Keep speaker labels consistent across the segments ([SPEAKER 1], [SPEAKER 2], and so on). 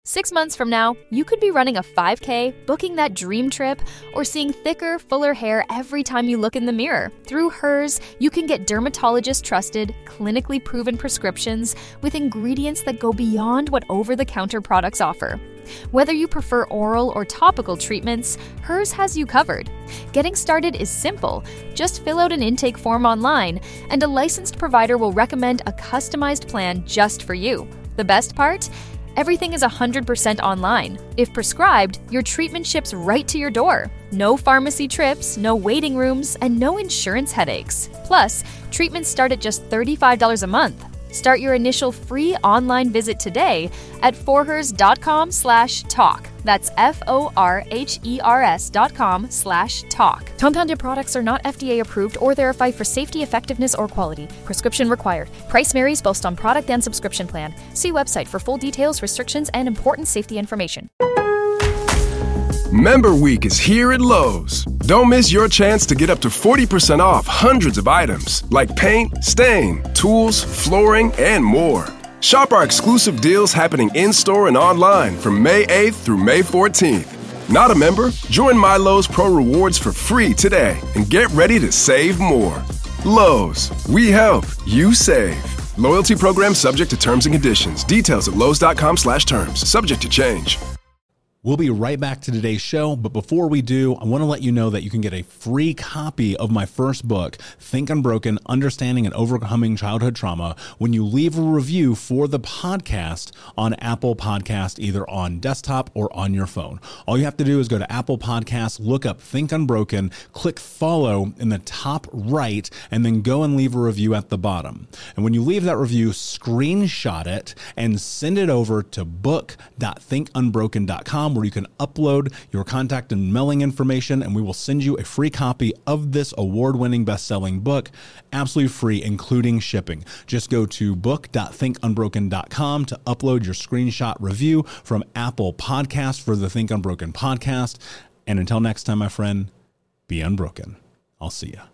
[SPEAKER 1] 6 months from now, you could be running a 5K, booking that dream trip, or seeing thicker, fuller hair every time you look in the mirror. Through Hers, you can get dermatologist-trusted, clinically proven prescriptions with ingredients that go beyond what over-the-counter products offer. Whether you prefer oral or topical treatments, Hers has you covered. Getting started is simple. Just fill out an intake form online, and a licensed provider will recommend a customized plan just for you. The best part? Everything is 100% online. If prescribed, your treatment ships right to your door. No pharmacy trips, no waiting rooms, and no insurance headaches. Plus, treatments start at just $35 a month. Start your initial free online visit today at forhers.com/talk. That's forhers.com/talk. Compounded products are not FDA approved or verified for safety, effectiveness, or quality. Prescription required. Price varies based on product and subscription plan. See website for full details, restrictions, and important safety information.
[SPEAKER 2] Member Week is here at Lowe's. Don't miss your chance to get up to 40% off hundreds of items like paint, stain, tools, flooring, and more. Shop our exclusive deals happening in-store and online from May 8th through May 14th. Not a member? Join My Lowe's Pro Rewards for free today and get ready to save more. Lowe's, we help, you save. Loyalty program subject to terms and conditions. Details at lowes.com/terms. Subject to change.
[SPEAKER 3] We'll be right back to today's show, but before we do, I want to let you know that you can get a free copy of my first book, Think Unbroken: Understanding and Overcoming Childhood Trauma, when you leave a review for the podcast on Apple Podcast, either on desktop or on your phone. All you have to do is go to Apple Podcasts, look up Think Unbroken, click follow in the top right, and then go and leave a review at the bottom. And when you leave that review, screenshot it and send it over to book.thinkunbroken.com, where you can upload your contact and mailing information, and we will send you a free copy of this award-winning best-selling book, absolutely free, including shipping. Just go to book.thinkunbroken.com to upload your screenshot review from Apple Podcasts for the Think Unbroken podcast. And until next time, my friend, be unbroken. I'll see ya.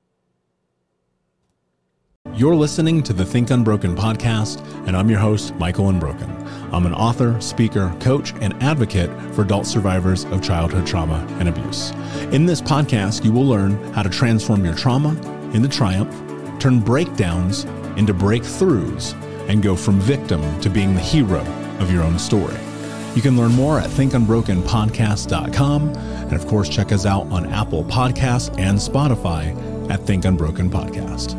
[SPEAKER 3] You're listening to the Think Unbroken podcast, and I'm your host, Michael Unbroken. I'm an author, speaker, coach, and advocate for adult survivors of childhood trauma and abuse. In this podcast, you will learn how to transform your trauma into triumph, turn breakdowns into breakthroughs, and go from victim to being the hero of your own story. You can learn more at thinkunbrokenpodcast.com, and of course, check us out on Apple Podcasts and Spotify at Think Unbroken Podcast.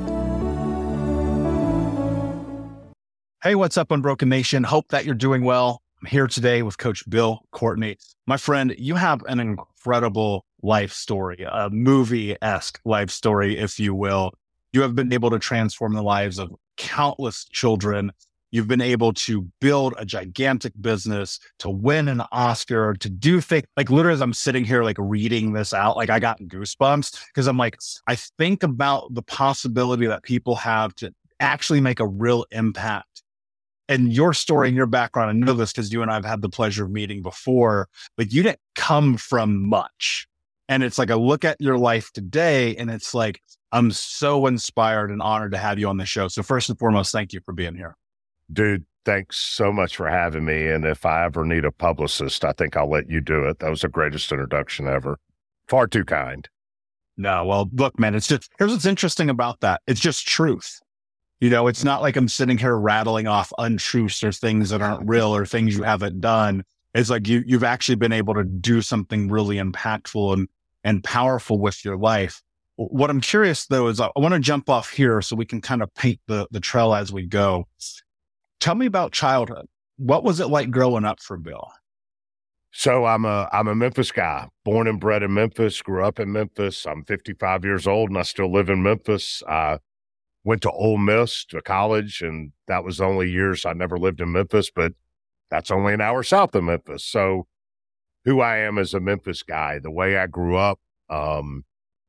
[SPEAKER 4] Hey, what's up, Unbroken Nation? Hope that you're doing well. I'm here today with Coach Bill Courtney. My friend, you have an incredible life story, a movie-esque life story, if you will. You have been able to transform the lives of countless children. You've been able to build a gigantic business, to win an Oscar, to do things like literally as I'm sitting here, like reading this out, like I got goosebumps because I'm like, I think about the possibility that people have to actually make a real impact. And your story and your background, I know this because you and I have had the pleasure of meeting before, but you didn't come from much. And it's like, I look at your life today and it's like, I'm so inspired and honored to have you on the show. So first and foremost, thank you for being here.
[SPEAKER 5] Dude, thanks so much for having me. And if I ever need a publicist, I think I'll let you do it. That was the greatest introduction ever. Far too kind.
[SPEAKER 4] No, well, look, man, it's just, here's what's interesting about that. It's just truth. You know, it's not like I'm sitting here rattling off untruths or things that aren't real or things you haven't done. It's like you've actually been able to do something really impactful and powerful with your life. What I'm curious, though, is I want to jump off here so we can kind of paint the trail as we go. Tell me about childhood. What was it like growing up for Bill?
[SPEAKER 5] So I'm a Memphis guy, born and bred in Memphis, grew up in Memphis. I'm 55 years old and I still live in Memphis. Went to Ole Miss to college, and that was the only years I never lived in Memphis, but that's only an hour south of Memphis. So who I am as a Memphis guy, the way I grew up, mom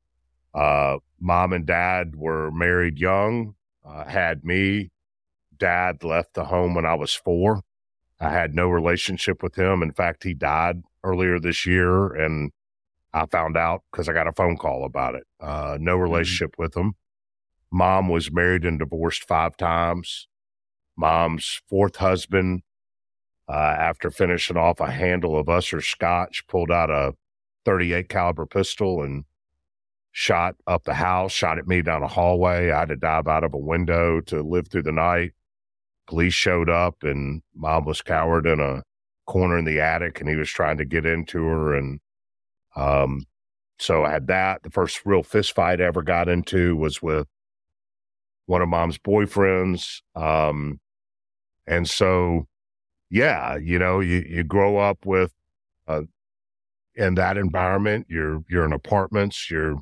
[SPEAKER 5] and dad were married young, had me. Dad left the home when I was 4. I had no relationship with him. In fact, he died earlier this year, and I found out because I got a phone call about it. No relationship with him. Mom was married and divorced 5 times. Mom's 4th husband After finishing off a handle of Usher Scotch, pulled out a 38 caliber pistol and shot up the house, shot at me down a hallway. I had to dive out of a window to live through the night. Police showed up and Mom was cowered in a corner in the attic and he was trying to get into her. And so I had that. The first real fist fight I ever got into was with one of Mom's boyfriends. And so, yeah, you grow up with, in that environment, you're in apartments, you're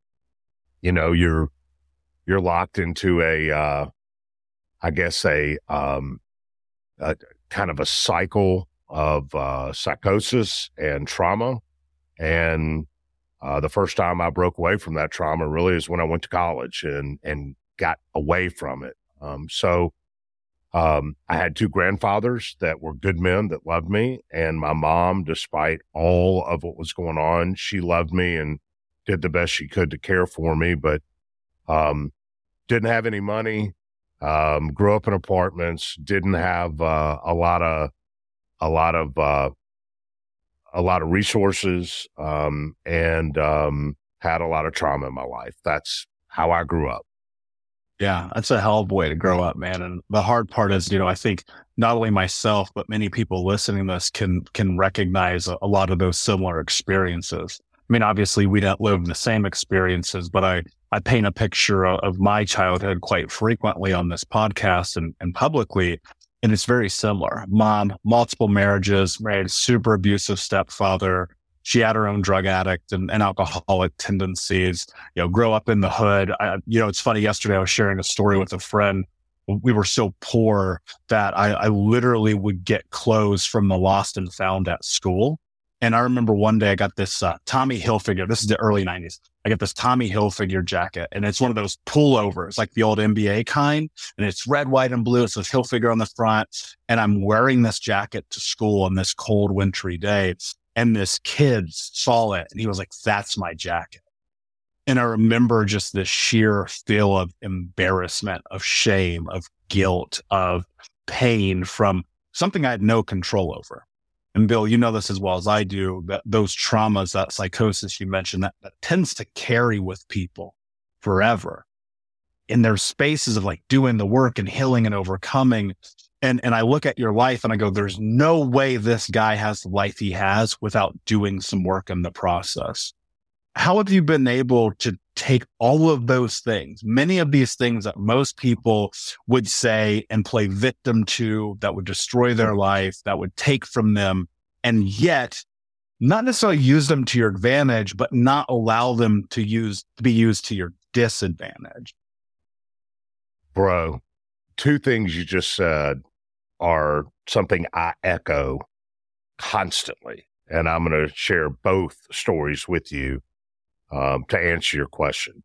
[SPEAKER 5] locked into a kind of a cycle of psychosis and trauma. And the first time I broke away from that trauma really is when I went to college and got away from it. I had two grandfathers that were good men that loved me, and my mom, despite all of what was going on, she loved me and did the best she could to care for me, but didn't have any money, grew up in apartments, didn't have a lot of resources, and had a lot of trauma in my life. That's how I grew up.
[SPEAKER 4] Yeah, that's a hell of a way to grow up, man. And the hard part is, I think not only myself, but many people listening to this can recognize a lot of those similar experiences. I mean, obviously we don't live the same experiences, but I paint a picture of my childhood quite frequently on this podcast and publicly. And it's very similar. Mom, multiple marriages, married a super abusive stepfather. She had her own drug addict and alcoholic tendencies, grow up in the hood. It's funny. Yesterday I was sharing a story with a friend. We were so poor that I literally would get clothes from the lost and found at school. And I remember one day I got this Tommy Hilfiger. This is the early 90s. I got this Tommy Hilfiger jacket, and it's one of those pullovers, like the old NBA kind. And it's red, white, and blue. It says Hilfiger on the front. And I'm wearing this jacket to school on this cold, wintry day. And this kid saw it and he was like, "That's my jacket." And I remember just this sheer feel of embarrassment, of shame, of guilt, of pain from something I had no control over. And Bill, you know this as well as I do, that those traumas, that psychosis you mentioned, that tends to carry with people forever. And there's spaces of like doing the work and healing and overcoming. And I look at your life and I go, there's no way this guy has the life he has without doing some work in the process. How have you been able to take all of those things, many of these things that most people would say and play victim to, that would destroy their life, that would take from them, and yet not necessarily use them to your advantage, but not allow them to be used to your disadvantage?
[SPEAKER 5] Bro, two things you just said are something I echo constantly. And I'm going to share both stories with you to answer your question.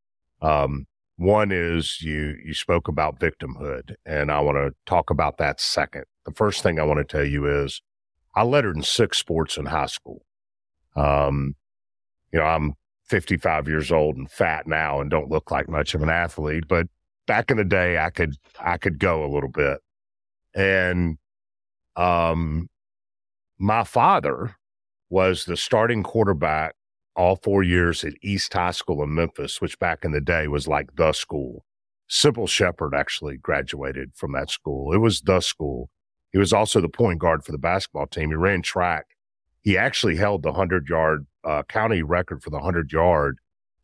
[SPEAKER 5] One is you spoke about victimhood, and I want to talk about that second. The first thing I want to tell you is I lettered in 6 sports in high school. I'm 55 years old and fat now and don't look like much of an athlete, but back in the day, I could go a little bit. And my father was the starting quarterback all 4 years at East High School in Memphis, which back in the day was like the school. Sybil Shepherd actually graduated from that school. It was the school. He was also the point guard for the basketball team. He ran track. He actually held the 100-yard county record for the 100-yard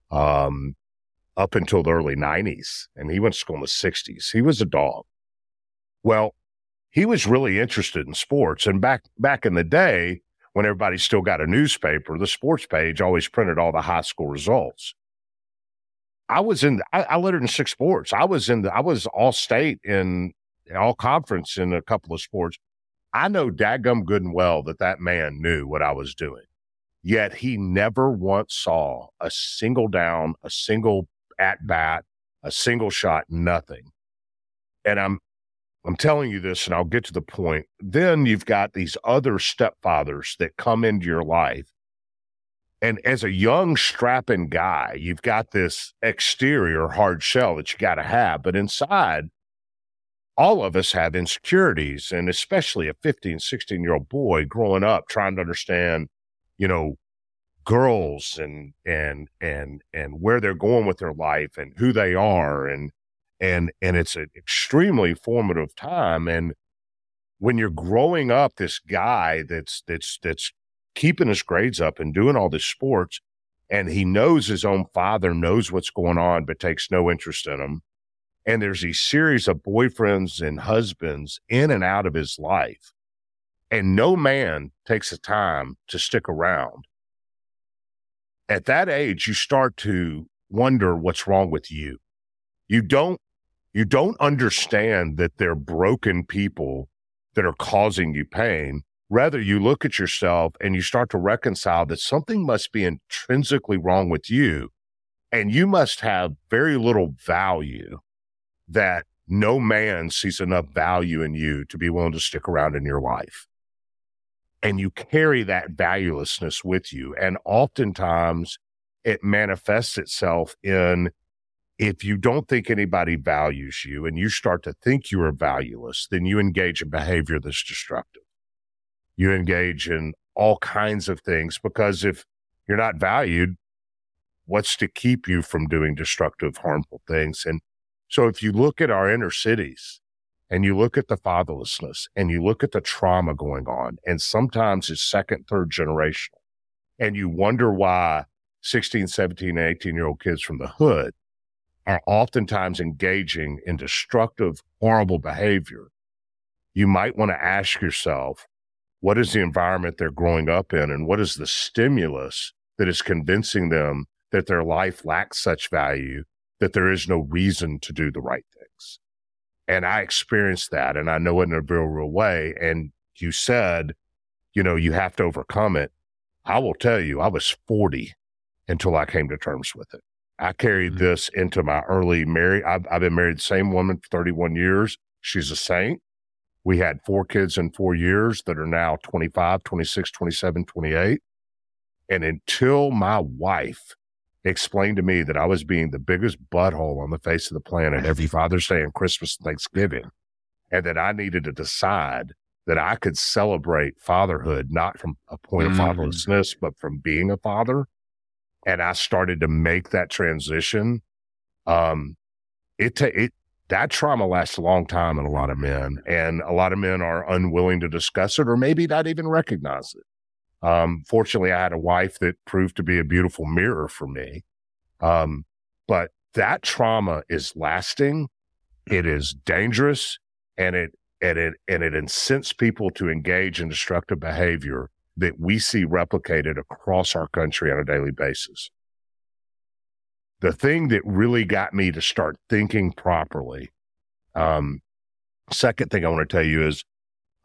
[SPEAKER 5] up until the early 90s. And he went to school in the 60s. He was a dog. Well, he was really interested in sports. And back in the day, when everybody still got a newspaper, the sports page always printed all the high school results. I lettered in 6 sports. I was all state in all conference in a couple of sports. I know dadgum good and well that man knew what I was doing. Yet he never once saw a single down, a single at bat, a single shot, nothing. And I'm telling you this, and I'll get to the point. Then you've got these other stepfathers that come into your life. And as a young, strapping guy, you've got this exterior hard shell that you got to have. But inside, all of us have insecurities, and especially a 15, 16-year-old boy growing up trying to understand, girls and where they're going with their life and who they are. And it's an extremely formative time. And when you're growing up, this guy that's keeping his grades up and doing all this sports, and he knows his own father knows what's going on, but takes no interest in him. And there's these series of boyfriends and husbands in and out of his life. And no man takes the time to stick around. At that age, you start to wonder what's wrong with you. You don't understand that they're broken people that are causing you pain. Rather, you look at yourself and you start to reconcile that something must be intrinsically wrong with you, and you must have very little value, that no man sees enough value in you to be willing to stick around in your life. And you carry that valuelessness with you. And oftentimes it manifests itself in, if you don't think anybody values you and you start to think you are valueless, then you engage in behavior that's destructive. You engage in all kinds of things, because if you're not valued, what's to keep you from doing destructive, harmful things? And so if you look at our inner cities and you look at the fatherlessness and you look at the trauma going on, and sometimes it's second, third generational, and you wonder why 16, 17, 18-year-old kids from the hood are oftentimes engaging in destructive, horrible behavior, you might want to ask yourself, what is the environment they're growing up in, and what is the stimulus that is convincing them that their life lacks such value that there is no reason to do the right things? And I experienced that, and I know it in a real, real way. And you said, you have to overcome it. I will tell you, I was 40 until I came to terms with it. I carried this into my early marriage. I've been married to the same woman for 31 years. She's a saint. We had 4 kids in 4 years that are now 25, 26, 27, 28. And until my wife explained to me that I was being the biggest butthole on the face of the planet every Father's Day and Christmas and Thanksgiving, and that I needed to decide that I could celebrate fatherhood, not from a point of fatherlessness, but from being a father. And I started to make that transition. That trauma lasts a long time in a lot of men, and a lot of men are unwilling to discuss it or maybe not even recognize it. Fortunately, I had a wife that proved to be a beautiful mirror for me. But that trauma is lasting. It is dangerous, and it incents people to engage in destructive behavior that we see replicated across our country on a daily basis. The thing that really got me to start thinking properly, second thing I want to tell you is,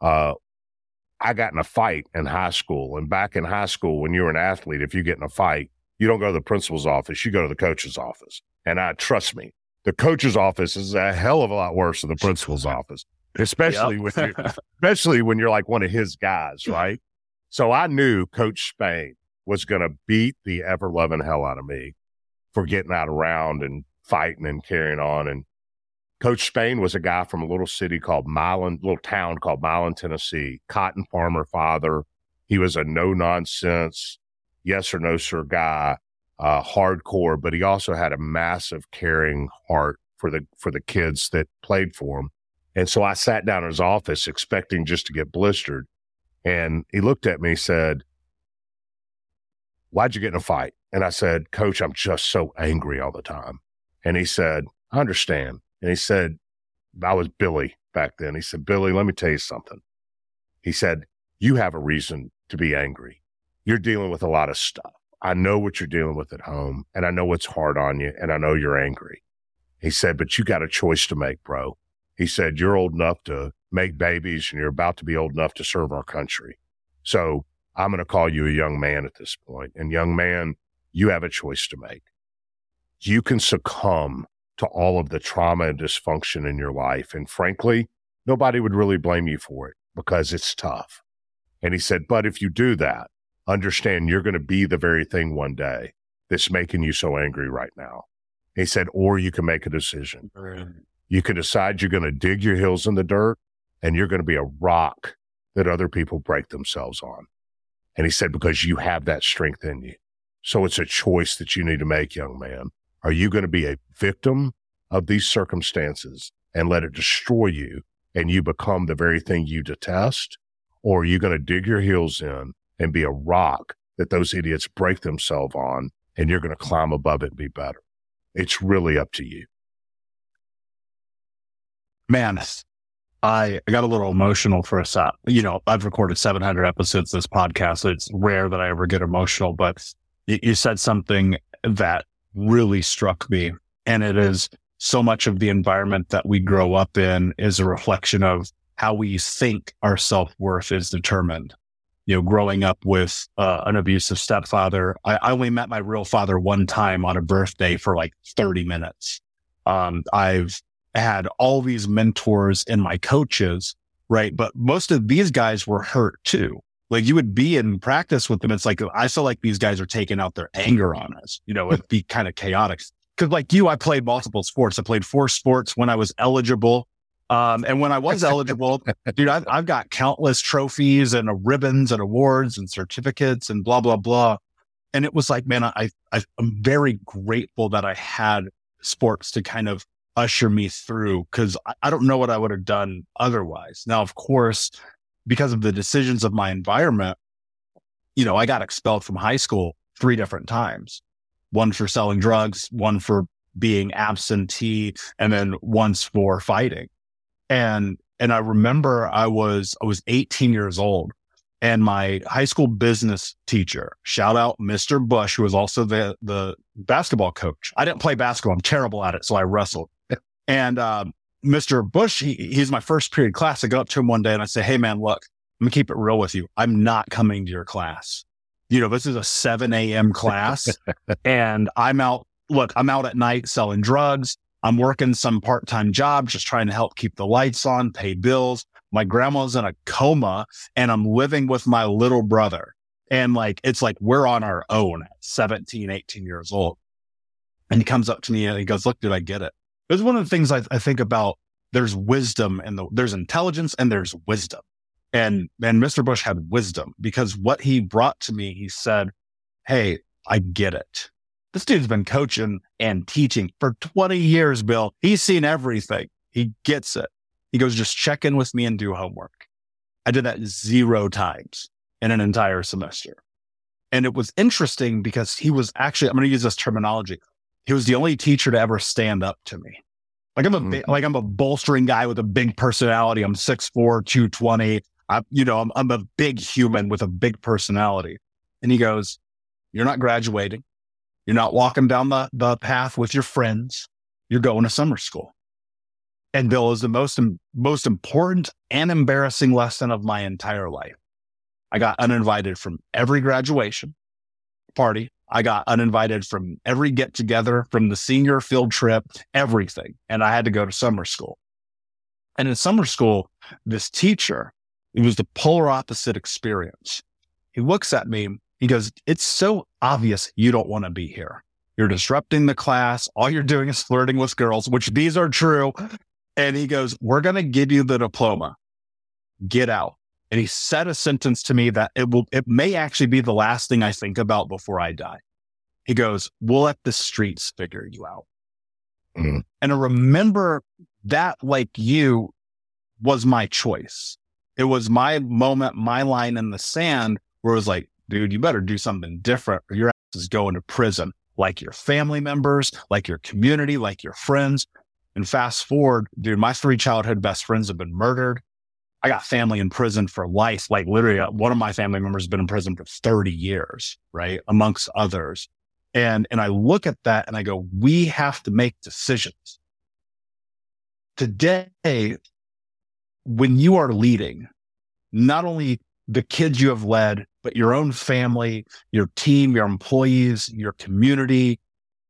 [SPEAKER 5] I got in a fight in high school. And back in high school, when you're an athlete, if you get in a fight, you don't go to the principal's office, you go to the coach's office. And trust me, the coach's office is a hell of a lot worse than the principal's office, especially when you're like one of his guys, right? So I knew Coach Spain was going to beat the ever-loving hell out of me for getting out around and fighting and carrying on. And Coach Spain was a guy from a little town called Milan, Tennessee, cotton farmer father. He was a no-nonsense, yes or no, sir guy, hardcore, but he also had a massive caring heart for the kids that played for him. And so I sat down in his office expecting just to get blistered. And he looked at me and said, "Why'd you get in a fight?" And I said, "Coach, I'm just so angry all the time." And he said, "I understand." And he said, I was Billy back then. He said, "Billy, let me tell you something." He said, "You have a reason to be angry. You're dealing with a lot of stuff. I know what you're dealing with at home, and I know it's hard on you, and I know you're angry." He said, "But you got a choice to make, bro." He said, "You're old enough to make babies, and you're about to be old enough to serve our country. So I'm going to call you a young man at this point. And young man, you have a choice to make. You can succumb to all of the trauma and dysfunction in your life. And frankly, nobody would really blame you for it because it's tough." And he said, "But if you do that, understand you're going to be the very thing one day that's making you so angry right now." He said, "Or you can make a decision. You can decide you're going to dig your heels in the dirt and you're going to be a rock that other people break themselves on. And he said, because you have that strength in you. So it's a choice that you need to make, young man. Are you going to be a victim of these circumstances and let it destroy you and you become the very thing you detest? Or are you going to dig your heels in and be a rock that those idiots break themselves on and you're going to climb above it and be better? It's really up to you.
[SPEAKER 4] Man, I got a little emotional for a sec. You know, I've recorded 700 episodes of this podcast, so it's rare that I ever get emotional, but you said something that really struck me. And it is so much of the environment that we grow up in is a reflection of how we think our self-worth is determined. You know, growing up with an abusive stepfather, I only met my real father one time on a birthday for like 30 minutes. I've had all these mentors and my coaches, right? But most of these guys were hurt too. Like you would be in practice with them. It's like, I feel like these guys are taking out their anger on us. You know, it'd be kind of chaotic. Cause like you, I played multiple sports. I played 4 sports when I was eligible. And when I was eligible, dude, I've got countless trophies and ribbons and awards and certificates and blah, blah, blah. And it was like, man, I'm very grateful that I had sports to kind of usher me through, because I don't know what I would have done otherwise. Now, of course, because of the decisions of my environment, you know, I got expelled from high school 3 different times, one for selling drugs, one for being absentee, and then once for fighting. And I remember I was 18 years old, and my high school business teacher, shout out Mr. Bush, who was also the basketball coach. I didn't play basketball. I'm terrible at it. So I wrestled. And Mr. Bush, he's my first period class. I go up to him one day and I say, hey man, look, I'm gonna keep it real with you. I'm not coming to your class. You know, this is a 7 a.m. class and I'm out at night selling drugs. I'm working some part-time job, just trying to help keep the lights on, pay bills. My grandma's in a coma and I'm living with my little brother. And like, it's like, we're on our own at 17, 18 years old. And he comes up to me and he goes, look, dude, I get it. It's one of the things I think about. There's wisdom and there's intelligence and there's wisdom. And Mr. Bush had wisdom, because what he brought to me, he said, hey, I get it. This dude's been coaching and teaching for 20 years, Bill. He's seen everything. He gets it. He goes, just check in with me and do homework. I did that 0 times in an entire semester. And it was interesting because he was actually, I'm going to use this terminology. He was the only teacher to ever stand up to me. Like I'm a bolstering guy with a big personality. I'm 6'4", 220. I'm a big human with a big personality. And he goes, you're not graduating. You're not walking down the path with your friends. You're going to summer school. And Bill, is the most important and embarrassing lesson of my entire life. I got uninvited from every graduation party. I got uninvited from every get together, from the senior field trip, everything. And I had to go to summer school. And in summer school, this teacher, it was the polar opposite experience. He looks at me, he goes, it's so obvious you don't want to be here. You're disrupting the class. All you're doing is flirting with girls, which these are true. And he goes, we're going to give you the diploma. Get out. And he said a sentence to me that it may actually be the last thing I think about before I die. He goes, we'll let the streets figure you out. Mm-hmm. And I remember that, like you, was my choice. It was my moment, my line in the sand where it was like, dude, you better do something different or your ass is going to prison, like your family members, like your community, like your friends. And fast forward, dude, my 3 childhood best friends have been murdered. I got family in prison for life. Like literally one of my family members has been in prison for 30 years, right? Amongst others. And I look at that and I go, we have to make decisions. Today, when you are leading, not only the kids you have led, but your own family, your team, your employees, your community,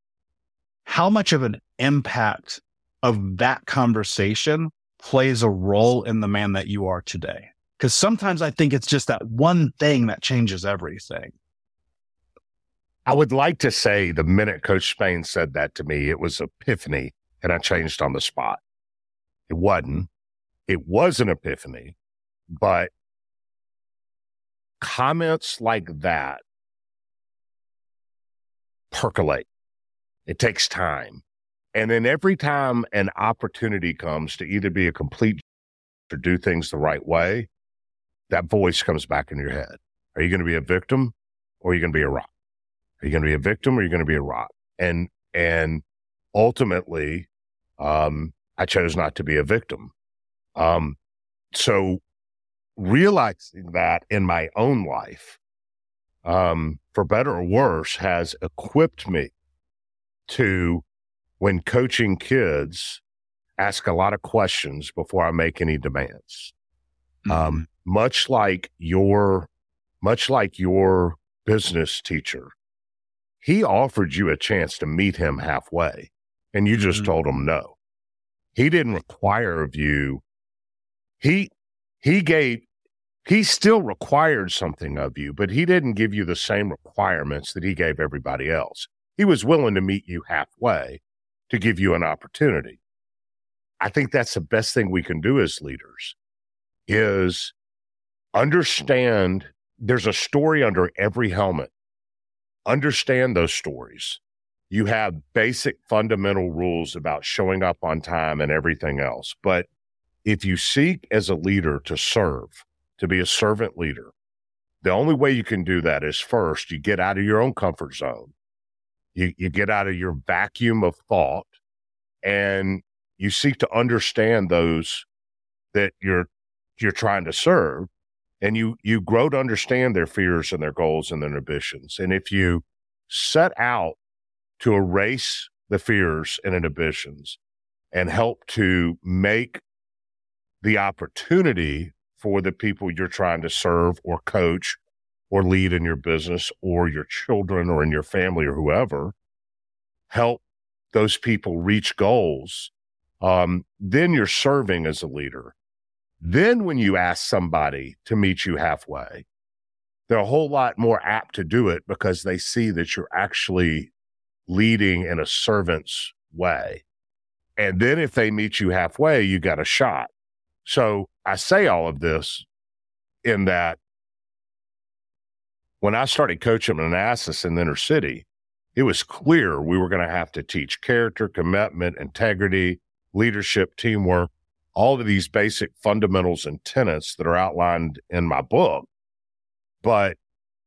[SPEAKER 4] how much of an impact of that conversation plays a role in the man that you are today? Because sometimes I think it's just that one thing that changes everything.
[SPEAKER 5] I would like to say the minute Coach Spain said that to me, it was epiphany and I changed on the spot. It wasn't. It was an epiphany, but comments like that percolate. It takes time. And then every time an opportunity comes to either be a complete or do things the right way, that voice comes back in your head. Are you going to be a victim or are you going to be a rock? Are you going to be a victim or are you going to be a rock? And ultimately, I chose not to be a victim. So realizing that in my own life, for better or worse, has equipped me to, when coaching kids, ask a lot of questions before I make any demands. Mm-hmm. Much like your business teacher, he offered you a chance to meet him halfway, and you just told him no. He didn't require of you. He still required something of you, but he didn't give you the same requirements that he gave everybody else. He was willing to meet you halfway to give you an opportunity. I think that's the best thing we can do as leaders, is understand there's a story under every helmet. Understand those stories. You have basic fundamental rules about showing up on time and everything else. But if you seek as a leader to serve, to be a servant leader, the only way you can do that is, first, you get out of your own comfort zone. You get out of your vacuum of thought, and you seek to understand those that you're trying to serve, and you grow to understand their fears and their goals and their ambitions. And if you set out to erase the fears and inhibitions and help to make the opportunity for the people you're trying to serve or coach or lead in your business or your children or in your family or whoever, help those people reach goals, then you're serving as a leader. Then when you ask somebody to meet you halfway, they're a whole lot more apt to do it because they see that you're actually leading in a servant's way. And then if they meet you halfway, you got a shot. So I say all of this in that when I started coaching Manassas in the inner city, it was clear we were going to have to teach character, commitment, integrity, leadership, teamwork, all of these basic fundamentals and tenets that are outlined in my book. But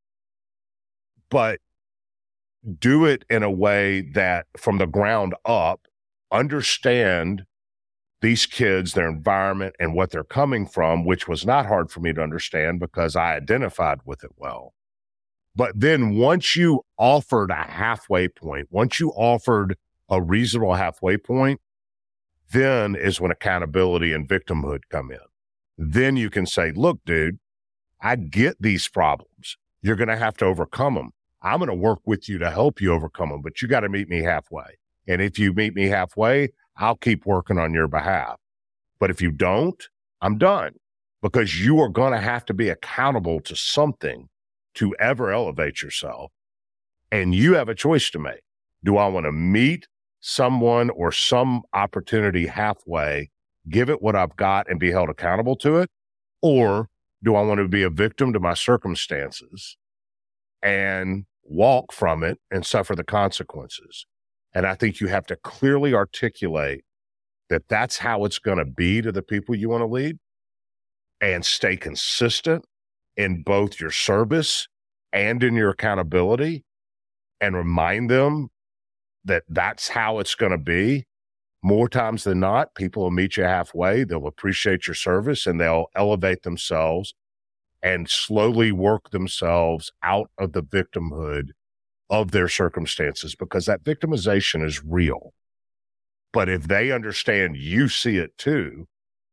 [SPEAKER 5] do it in a way that from the ground up, understand these kids, their environment, and what they're coming from, which was not hard for me to understand because I identified with it well. But then once you offered a halfway point, once you offered a reasonable halfway point, then is when accountability and victimhood come in. Then you can say, look, dude, I get these problems. You're going to have to overcome them. I'm going to work with you to help you overcome them, but you got to meet me halfway. And if you meet me halfway, I'll keep working on your behalf. But if you don't, I'm done, because you are going to have to be accountable to something to ever elevate yourself. And you have a choice to make. Do I want to meet someone or some opportunity halfway, give it what I've got and be held accountable to it? Or do I want to be a victim to my circumstances and walk from it and suffer the consequences? And I think you have to clearly articulate that that's how it's going to be to the people you want to lead, and stay consistent in both your service and in your accountability, and remind them that that's how it's going to be. More times than not, people will meet you halfway. They'll appreciate your service and they'll elevate themselves and slowly work themselves out of the victimhood of their circumstances, because that victimization is real. But if they understand you see it too,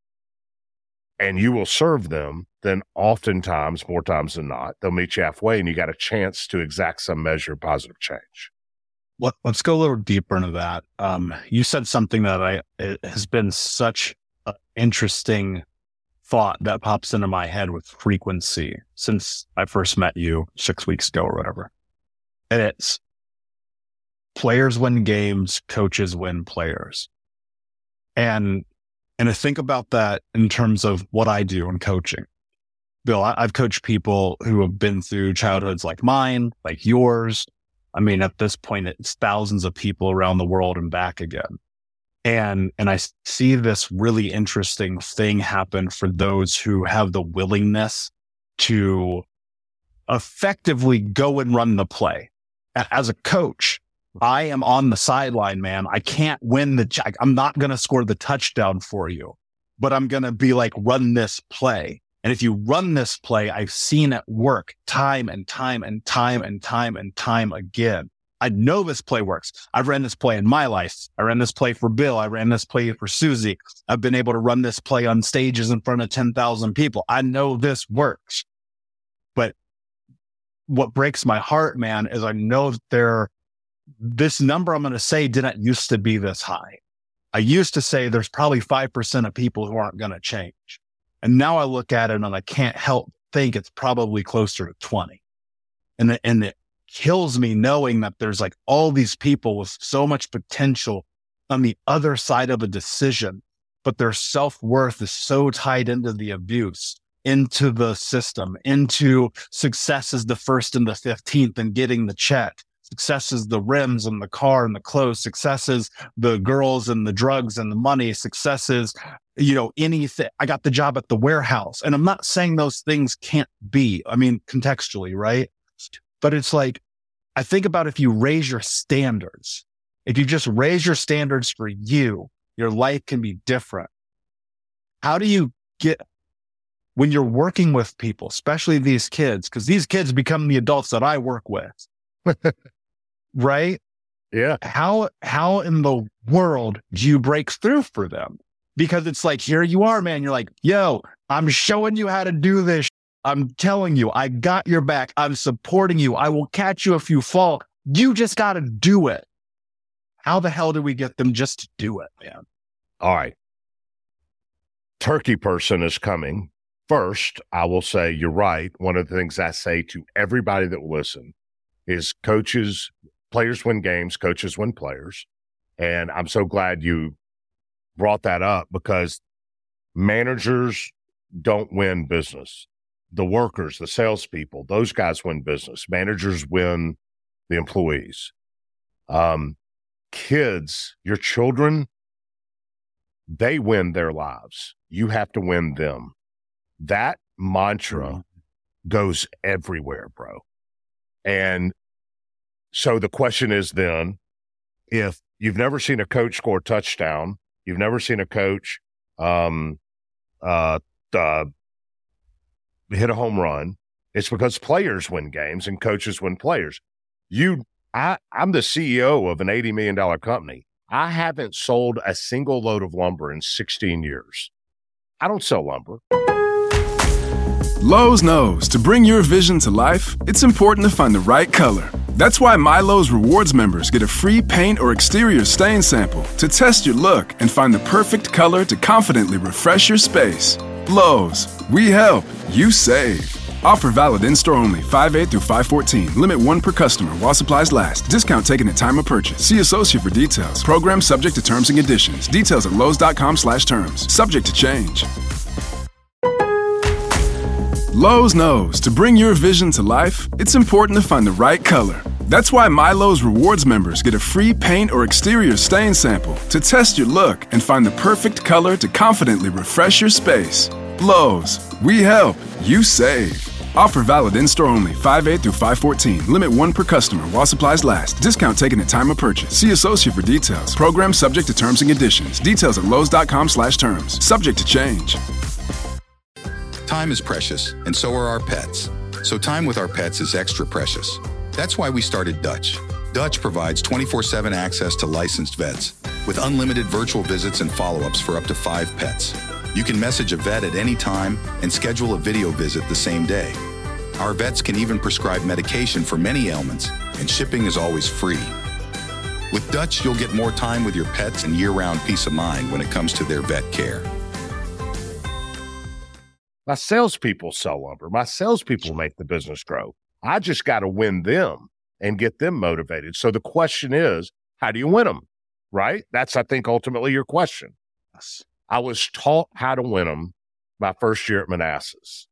[SPEAKER 5] and you will serve them, then oftentimes, more times than not, they'll meet you halfway and you got a chance to exact some measure of positive change.
[SPEAKER 4] Let's go a little deeper into that. You said something that it has been such an interesting thought that pops into my head with frequency since I first met you 6 weeks ago or whatever. And it's players win games, coaches win players. And And I think about that in terms of what I do in coaching. Bill, I've coached people who have been through childhoods like mine, like yours. I mean, at this point, it's thousands of people around the world and back again. And I see this really interesting thing happen for those who have the willingness to effectively go and run the play. As a coach, I am on the sideline, man. I can't win I'm not going to score the touchdown for you, but I'm going to be like, run this play. And if you run this play, I've seen it work time and time and time and time and time again. I know this play works. I've ran this play in my life. I ran this play for Bill. I ran this play for Susie. I've been able to run this play on stages in front of 10,000 people. I know this works. But what breaks my heart, man, is I know that this number I'm going to say didn't used to be this high. I used to say there's probably 5% of people who aren't going to change. And now I look at it and I can't help think it's probably closer to 20. And it kills me knowing that there's like all these people with so much potential on the other side of a decision, but their self-worth is so tied into the abuse, into the system, into success as the first and the 15th and getting the check. Success is the rims and the car and the clothes. Success is the girls and the drugs and the money. Success is, anything. I got the job at the warehouse. And I'm not saying those things can't be, contextually, right? But it's like, I think about if you raise your standards, if you just raise your standards for you, your life can be different. How do you when you're working with people, especially these kids, because these kids become the adults that I work with. Right?
[SPEAKER 5] Yeah.
[SPEAKER 4] How in the world do you break through for them? Because it's like, here you are, man. You're like, yo, I'm showing you how to do this. I'm telling you, I got your back. I'm supporting you. I will catch you if you fall. You just got to do it. How the hell do we get them just to do it, man?
[SPEAKER 5] All right. Turkey person is coming. First, I will say you're right. One of the things I say to everybody that will listen is players win games, coaches win players. And I'm so glad you brought that up because managers don't win business. The workers, the salespeople, those guys win business. Managers win the employees. Kids, your children, they win their lives. You have to win them. That mantra goes everywhere, bro. And so the question is then, if you've never seen a coach score a touchdown, you've never seen a coach hit a home run, it's because players win games and coaches win players. I'm the CEO of an $80 million company. I haven't sold a single load of lumber in 16 years. I don't sell lumber.
[SPEAKER 2] Lowe's knows to bring your vision to life, it's important to find the right color. That's why MyLowe's Rewards members get a free paint or exterior stain sample to test your look and find the perfect color to confidently refresh your space. Lowe's, we help, you save. Offer valid in-store only, 5/8 through 5/14. Limit 1 per customer while supplies last. Discount taken at time of purchase. See associate for details. Program subject to terms and conditions. Details at lowes.com/terms. Subject to change. Lowe's knows to bring your vision to life, it's important to find the right color. That's why MyLowe's Rewards members get a free paint or exterior stain sample to test your look and find the perfect color to confidently refresh your space. Lowe's, we help, you save. Offer valid in-store only, 5/8 through 5/14. Limit 1 per customer while supplies last. Discount taken at time of purchase. See associate for details. Program subject to terms and conditions. Details at lowes.com/terms. Subject to change.
[SPEAKER 6] Time is precious, and so are our pets. So time with our pets is extra precious. That's why we started Dutch. Dutch provides 24/7 access to licensed vets with unlimited virtual visits and follow-ups for up to 5 pets. You can message a vet at any time and schedule a video visit the same day. Our vets can even prescribe medication for many ailments, and shipping is always free. With Dutch, you'll get more time with your pets and year-round peace of mind when it comes to their vet care.
[SPEAKER 5] My salespeople sell lumber. My salespeople make the business grow. I just got to win them and get them motivated. So the question is, how do you win them? Right? That's, I think, ultimately your question. I was taught how to win them my first year at Manassas.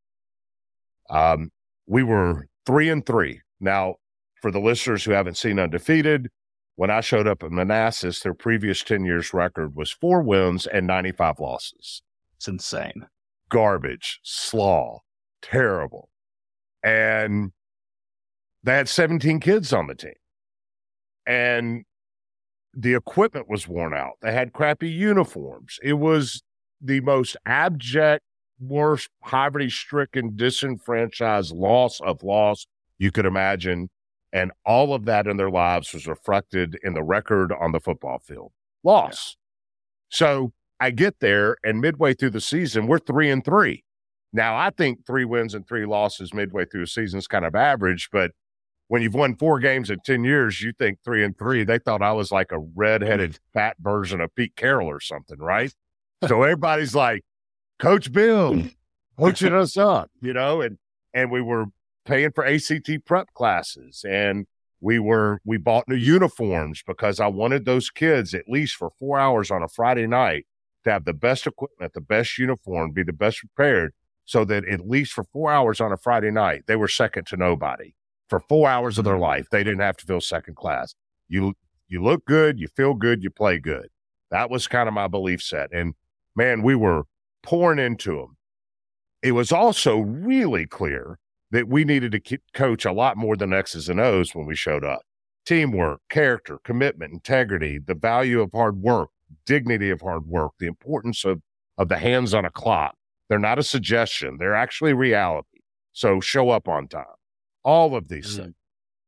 [SPEAKER 5] We were 3-3. Now, for the listeners who haven't seen Undefeated, when I showed up at Manassas, their previous 10 years record was 4 wins and 95 losses.
[SPEAKER 4] It's insane.
[SPEAKER 5] Garbage, slaw, terrible. And they had 17 kids on the team. And the equipment was worn out. They had crappy uniforms. It was the most abject, worst, poverty-stricken, disenfranchised loss you could imagine. And all of that in their lives was reflected in the record on the football field. Loss. Yeah. So I get there, and midway through the season, we're 3-3. Now, I think 3 wins and 3 losses midway through the season is kind of average, but when you've won 4 games in 10 years, you think 3-3. They thought I was like a redheaded fat version of Pete Carroll or something, right? So everybody's like, Coach Bill, coaching us up, and we were paying for ACT prep classes, and we bought new uniforms because I wanted those kids at least for 4 hours on a Friday night to have the best equipment, the best uniform, be the best prepared, so that at least for 4 hours on a Friday night, they were second to nobody. For 4 hours of their life, they didn't have to feel second class. You look good, you feel good, you play good. That was kind of my belief set. And, man, we were pouring into them. It was also really clear that we needed to coach a lot more than X's and O's when we showed up. Teamwork, character, commitment, integrity, the value of hard work, dignity of hard work, the importance of the hands on a clock. They're not a suggestion. They're actually reality. So show up on time. All of these things.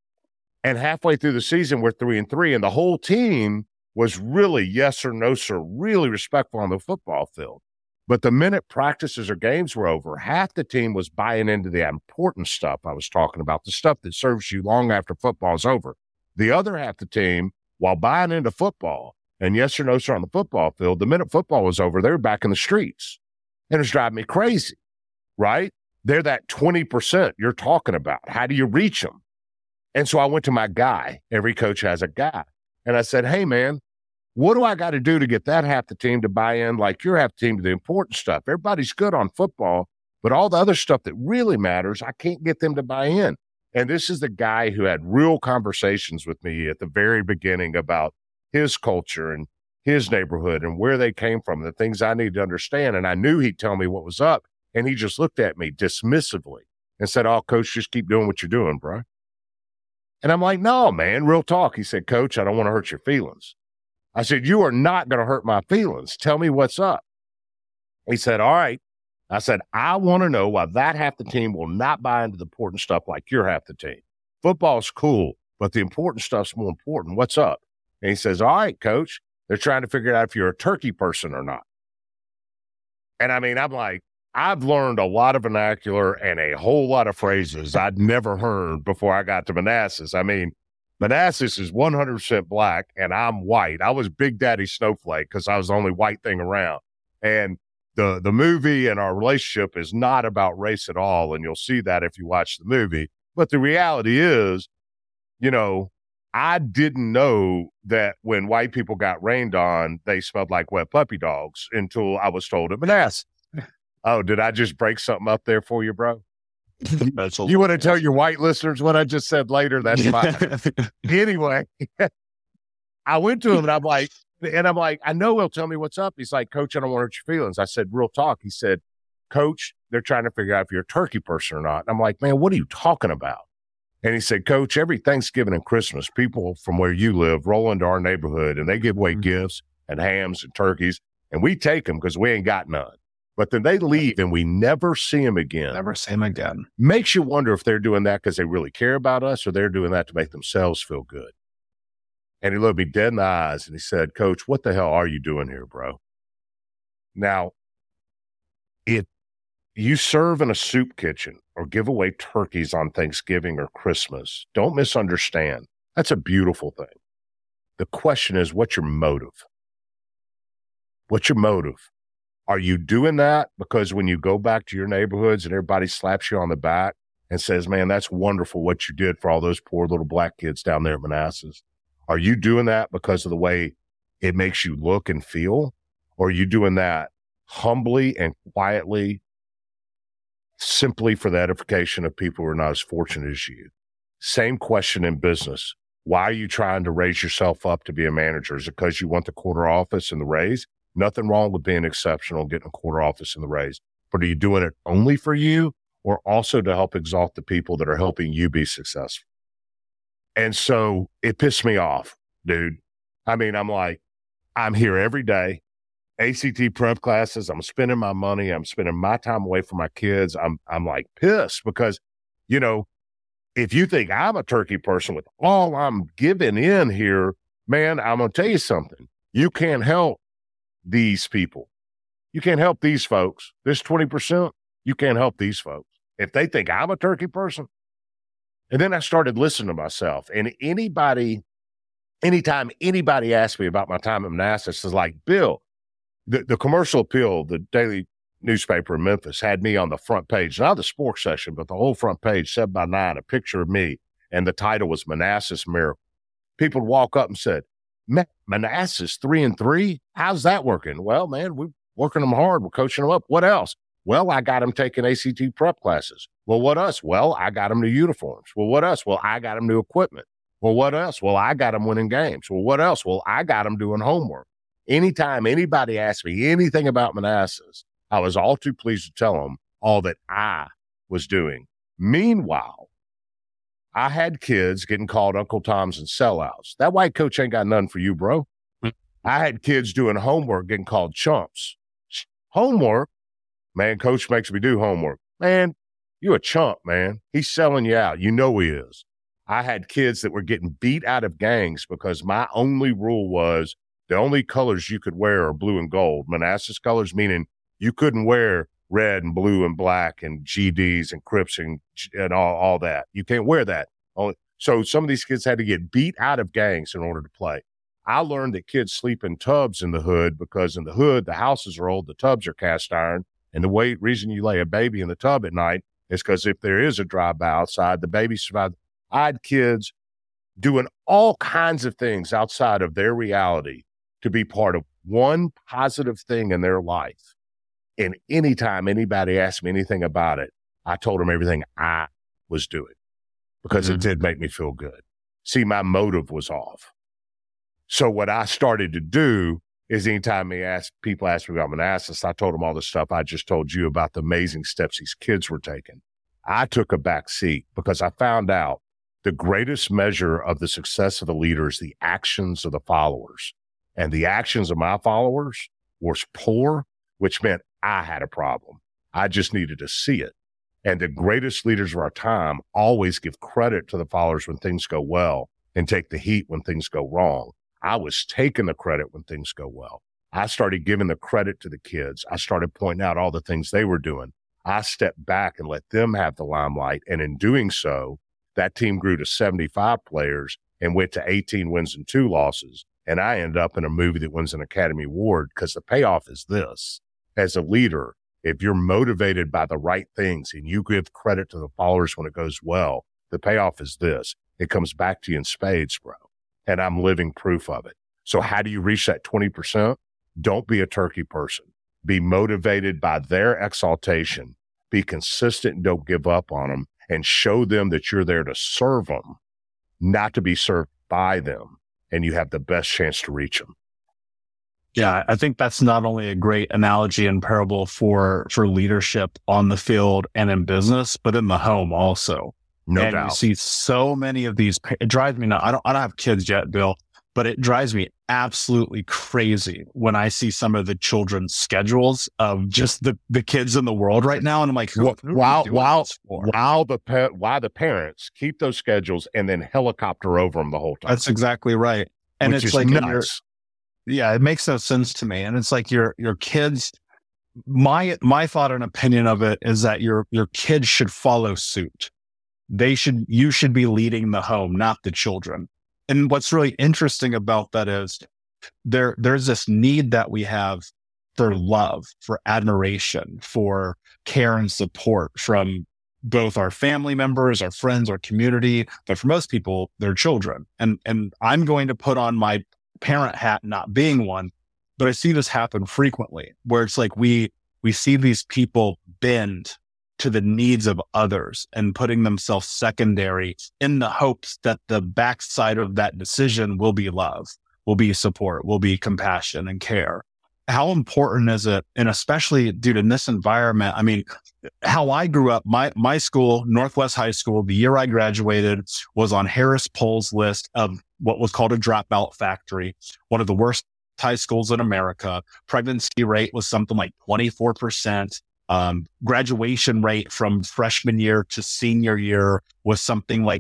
[SPEAKER 5] And halfway through the season, we're 3-3, and the whole team was really yes or no, sir, really respectful on the football field. But the minute practices or games were over, half the team was buying into the important stuff I was talking about, the stuff that serves you long after football's over. The other half the team, while buying into football and yes or no, sir, on the football field, the minute football was over, they were back in the streets. And it was driving me crazy, right? They're that 20% you're talking about. How do you reach them? And so I went to my guy. Every coach has a guy. And I said, hey, man, what do I got to do to get that half the team to buy in like your half the team to the important stuff? Everybody's good on football, but all the other stuff that really matters, I can't get them to buy in. And this is the guy who had real conversations with me at the very beginning about his culture and his neighborhood and where they came from, the things I needed to understand. And I knew he'd tell me what was up. And he just looked at me dismissively and said, oh, Coach, just keep doing what you're doing, bro. And I'm like, no, man, real talk. He said, Coach, I don't want to hurt your feelings. I said, you are not going to hurt my feelings. Tell me what's up. He said, all right. I said, I want to know why that half the team will not buy into the important stuff like you're half the team. Football's cool, but the important stuff's more important. What's up? And he says, all right, Coach, they're trying to figure out if you're a turkey person or not. And I mean, I'm like, I've learned a lot of vernacular and a whole lot of phrases I'd never heard before I got to Manassas. I mean, Manassas is 100% black and I'm white. I was Big Daddy Snowflake because I was the only white thing around. And the movie and our relationship is not about race at all. And you'll see that if you watch the movie. But the reality is, I didn't know that when white people got rained on, they smelled like wet puppy dogs until I was told at Manassas. Oh, did I just break something up there for you, bro? You want to tell your white listeners what I just said later? That's fine. Anyway, I went to him and I'm like, I know he'll tell me what's up. He's like, Coach, I don't want to hurt your feelings. I said, real talk. He said, Coach, they're trying to figure out if you're a turkey person or not. And I'm like, man, what are you talking about? And he said, Coach, every Thanksgiving and Christmas, people from where you live roll into our neighborhood and they give away gifts and hams and turkeys, and we take them because we ain't got none. But then they leave and we never see them again.
[SPEAKER 4] Never see them again.
[SPEAKER 5] Makes you wonder if they're doing that because they really care about us or they're doing that to make themselves feel good. And he looked me dead in the eyes and he said, Coach, what the hell are you doing here, bro? Now, if you serve in a soup kitchen or give away turkeys on Thanksgiving or Christmas, don't misunderstand. That's a beautiful thing. The question is, what's your motive? What's your motive? Are you doing that because when you go back to your neighborhoods and everybody slaps you on the back and says, man, that's wonderful what you did for all those poor little black kids down there at Manassas? Are you doing that because of the way it makes you look and feel? Or are you doing that humbly and quietly, simply for the edification of people who are not as fortunate as you. Same question in business. Why are you trying to raise yourself up to be a manager? Is it because you want the quarter office and the raise? Nothing wrong with being exceptional, getting a quarter office and the raise. But are you doing it only for you or also to help exalt the people that are helping you be successful? And so it pissed me off, dude. I mean, I'm like, I'm here every day, ACT prep classes. I'm spending my money. I'm spending my time away from my kids. I'm like pissed because, you know, if you think I'm a turkey person with all I'm giving in here, man, I'm going to tell you something. You can't help these people. You can't help these folks. This 20%, you can't help these folks. If they think I'm a turkey person. And then I started listening to myself. And anytime anybody asked me about my time at Manassas, is like, Bill, the Commercial Appeal, the daily newspaper in Memphis, had me on the front page, not the sports section, but the whole front page, 7x9, a picture of me. And the title was Manassas Miracle. People would walk up and said, Manassas 3-3? How's that working? Well, man, we're working them hard. We're coaching them up. What else? Well, I got them taking ACT prep classes. Well, what else? Well, I got them new uniforms. Well, what else? Well, I got them new equipment. Well, what else? Well, I got them winning games. Well, what else? Well, I got them doing homework. Anytime anybody asked me anything about Manassas, I was all too pleased to tell them all that I was doing. Meanwhile, I had kids getting called Uncle Toms and sellouts. That white coach ain't got nothing for you, bro. I had kids doing homework getting called chumps. Homework? Man, coach makes me do homework. Man, you a chump, man. He's selling you out. You know he is. I had kids that were getting beat out of gangs because my only rule was the only colors you could wear are blue and gold. Manassas colors, meaning you couldn't wear red and blue and black and GDs and Crips and all that. You can't wear that. So some of these kids had to get beat out of gangs in order to play. I learned that kids sleep in tubs in the hood because in the hood, the houses are old, the tubs are cast iron. And the reason you lay a baby in the tub at night is because if there is a drive-by outside, the baby survives. I had kids doing all kinds of things outside of their reality to be part of one positive thing in their life. And anytime anybody asked me anything about it, I told them everything I was doing because it did make me feel good. See, my motive was off. So what I started to do is anytime people ask me about Manassas, I told them all the stuff I just told you about the amazing steps these kids were taking. I took a back seat because I found out the greatest measure of the success of a leader is the actions of the followers. And the actions of my followers was poor, which meant I had a problem. I just needed to see it. And the greatest leaders of our time always give credit to the followers when things go well and take the heat when things go wrong. I was taking the credit when things go well. I started giving the credit to the kids. I started pointing out all the things they were doing. I stepped back and let them have the limelight. And in doing so, that team grew to 75 players and went to 18 wins and 2 losses. And I ended up in a movie that wins an Academy Award because the payoff is this. As a leader, if you're motivated by the right things and you give credit to the followers when it goes well, the payoff is this. It comes back to you in spades, bro. And I'm living proof of it. So how do you reach that 20%? Don't be a turkey person. Be motivated by their exaltation. Be consistent and don't give up on them and show them that you're there to serve them, not to be served by them. And you have the best chance to reach them.
[SPEAKER 4] Yeah, I think that's not only a great analogy and parable for leadership on the field and in business, but in the home also.
[SPEAKER 5] No doubt.
[SPEAKER 4] You see so many of these. It drives me nuts. I don't have kids yet, Bill, but it drives me absolutely crazy when I see some of the children's schedules of just the kids in the world right now. And I'm like,
[SPEAKER 5] why the parents keep those schedules and then helicopter over them the whole time.
[SPEAKER 4] That's exactly right. And
[SPEAKER 5] Which
[SPEAKER 4] it's
[SPEAKER 5] is
[SPEAKER 4] like,
[SPEAKER 5] nuts.
[SPEAKER 4] yeah, it makes no sense to me. And it's like your kids. My thought and opinion of it is that your kids should follow suit. You should be leading the home, not the children. And what's really interesting about that is there's this need that we have for love, for admiration, for care and support from both our family members, our friends, our community, but for most people, their children. And I'm going to put on my parent hat, not being one. But I see this happen frequently where it's like we see these people bend to the needs of others and putting themselves secondary in the hopes that the backside of that decision will be love, will be support, will be compassion and care. How important is it? And especially, dude, in this environment, I mean, how I grew up, my school, Northwest High School, the year I graduated was on Harris Poll's list of what was called a dropout factory, one of the worst high schools in America. Pregnancy rate was something like 24%. Graduation rate from freshman year to senior year was something like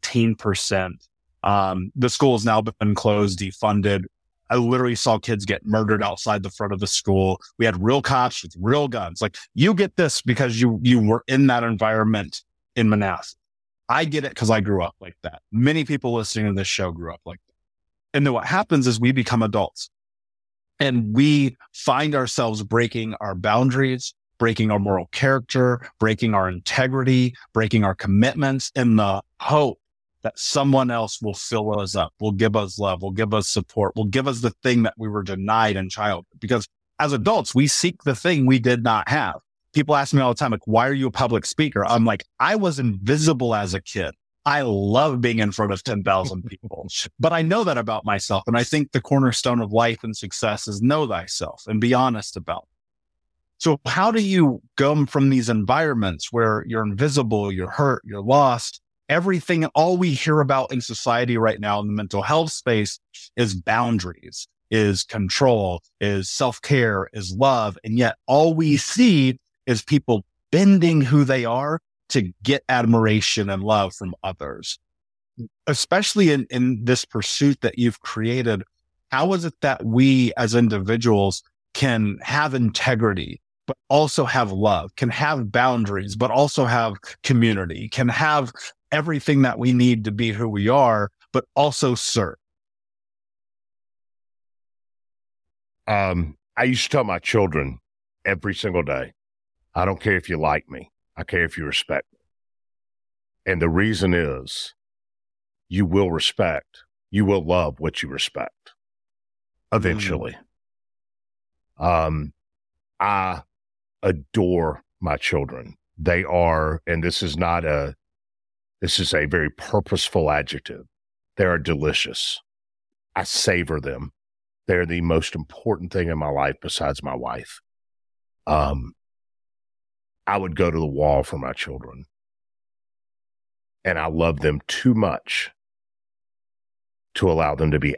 [SPEAKER 4] 18%. The school has now been closed, defunded. I literally saw kids get murdered outside the front of the school. We had real cops with real guns. Like, you get this because you were in that environment in Manassas. I get it because I grew up like that. Many people listening to this show grew up like that. And then what happens is we become adults and we find ourselves breaking our boundaries, breaking our moral character, breaking our integrity, breaking our commitments in the hope that someone else will fill us up, will give us love, will give us support, will give us the thing that we were denied in childhood. Because as adults, we seek the thing we did not have. People ask me all the time, like, why are you a public speaker? I'm like, I was invisible as a kid. I love being in front of 10,000 people, but I know that about myself. And I think the cornerstone of life and success is know thyself and be honest about it. So how do you go from these environments where you're invisible, you're hurt, you're lost, everything, all we hear about in society right now in the mental health space is boundaries, is control, is self-care, is love. And yet all we see is people bending who they are to get admiration and love from others. Especially in this pursuit that you've created, how is it that we as individuals can have integrity, but also have love, can have boundaries, but also have community, can have everything that we need to be who we are, but also serve?
[SPEAKER 5] I used to tell my children every single day, I don't care if you like me. I care if you respect me. And the reason is you will love what you respect eventually. I adore my children. They are, and this is a very purposeful adjective. They are delicious. I savor them. They're the most important thing in my life besides my wife. I would go to the wall for my children. And I love them too much to allow them to be.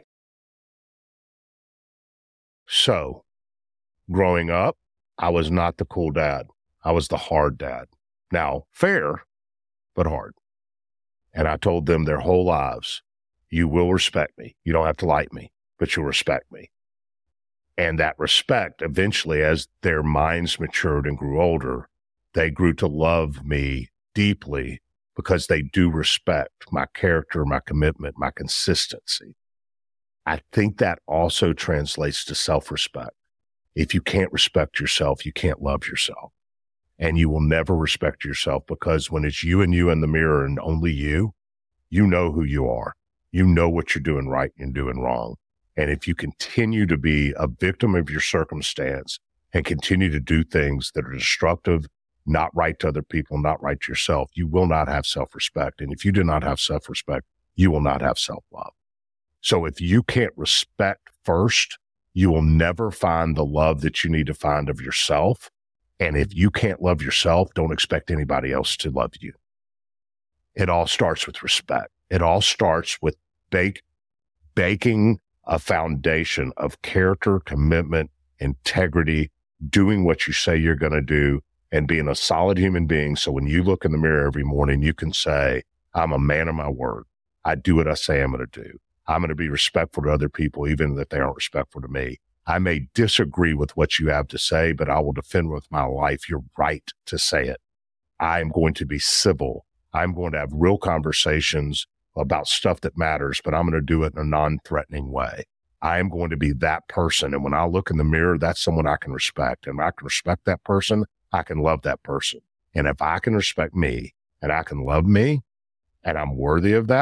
[SPEAKER 5] So, growing up, I was not the cool dad. I was the hard dad. Now, fair, but hard. And I told them their whole lives, you will respect me. You don't have to like me, but you'll respect me. And that respect, eventually, as their minds matured and grew older, they grew to love me deeply because they do respect my character, my commitment, my consistency. I think that also translates to self-respect. If you can't respect yourself, you can't love yourself. And you will never respect yourself because when it's you and you in the mirror and only you know who you are. You know what you're doing right and doing wrong. And if you continue to be a victim of your circumstance and continue to do things that are destructive, not right to other people, not right to yourself, you will not have self-respect. And if you do not have self-respect, you will not have self-love. So if you can't respect first, you will never find the love that you need to find of yourself. And if you can't love yourself, don't expect anybody else to love you. It all starts with respect. It all starts with baking a foundation of character, commitment, integrity, doing what you say you're going to do, and being a solid human being. So when you look in the mirror every morning, you can say, I'm a man of my word. I do what I say I'm going to do. I'm going to be respectful to other people, even if they aren't respectful to me. I may disagree with what you have to say, but I will defend with my life your right to say it. I am going to be civil. I'm going to have real conversations about stuff that matters, but I'm going to do it in a non-threatening way. I am going to be that person. And when I look in the mirror, that's someone I can respect. And if I can respect that person, I can love that person. And if I can respect me and I can love me and I'm worthy of that,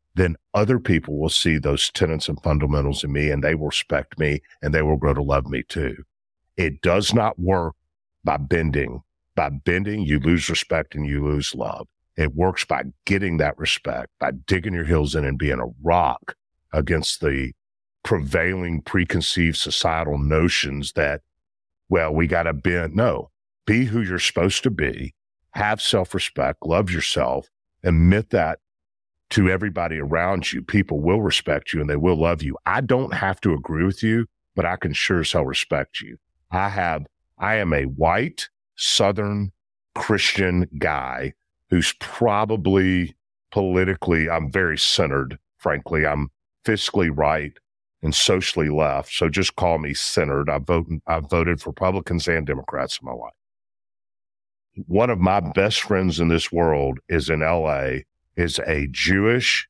[SPEAKER 5] then other people will see those tenets and fundamentals in me, and they will respect me, and they will grow to love me too. It does not work by bending. By bending, you lose respect and you lose love. It works by getting that respect, by digging your heels in and being a rock against the prevailing preconceived societal notions that, well, we got to bend. No, be who you're supposed to be, have self-respect, love yourself, admit that to everybody around you. People will respect you and they will love you. I don't have to agree with you, but I can sure as hell respect you. I am a white, Southern Christian guy who's probably politically, I'm very centered, frankly. I'm fiscally right and socially left. So just call me centered. I've voted for Republicans and Democrats in my life. One of my best friends in this world is in LA, is a Jewish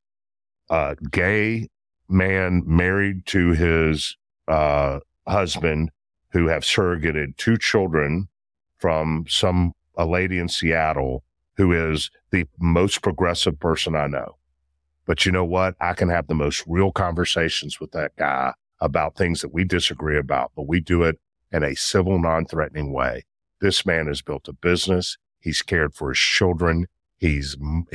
[SPEAKER 5] gay man married to his husband, who have surrogated 2 children from a lady in Seattle who is the most progressive person I know. But you know what? I can have the most real conversations with that guy about things that we disagree about, but we do it in a civil, non-threatening way. This man has built a business. He's cared for his children. He's